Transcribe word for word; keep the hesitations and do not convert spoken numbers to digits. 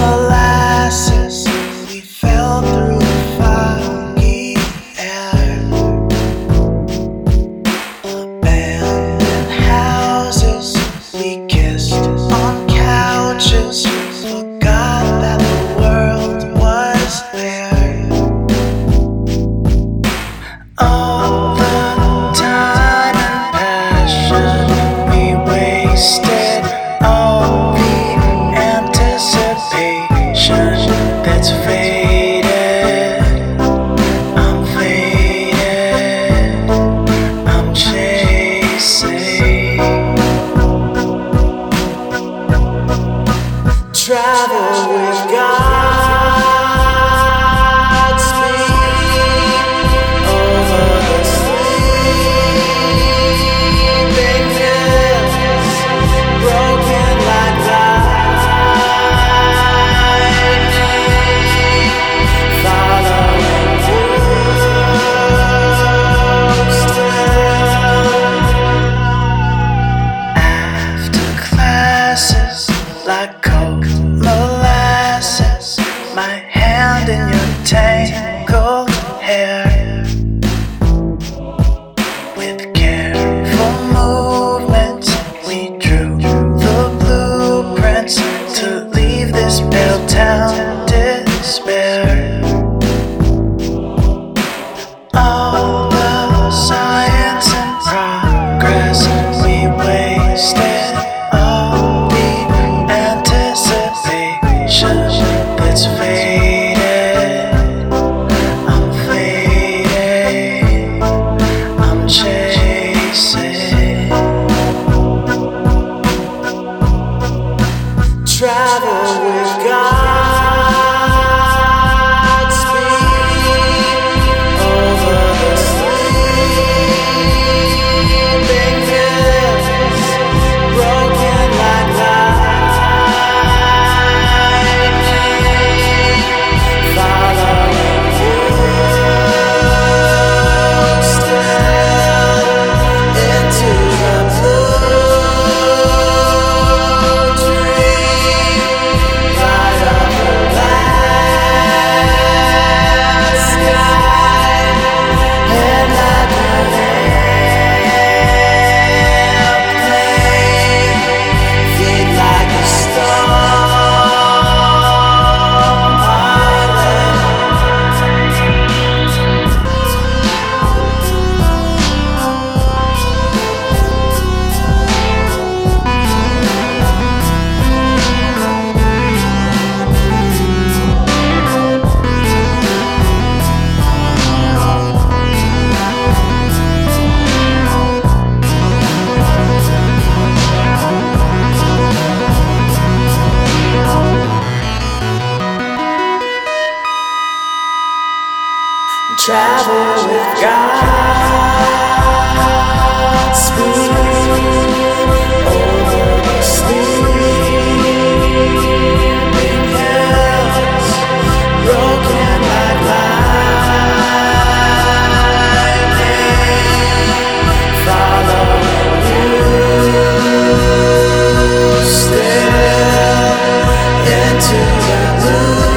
molasses, we fell through the foggy air. Abandoned houses, we kissed on couches, forgot that the world was there. All the time and passion we wasted, all the anticipation that's faded. I'm faded, I'm chasing. Travel with God. Like cold molasses, my hand in your tangled hair. With careful movements, we drew the blueprints to leave this pale town despair. All the science and progress we wasted. That's faded, I'm faded, I'm chasing. Travel with God. Travel with God, speed over the sleeping hills, broken like lightning, following you still into the blue.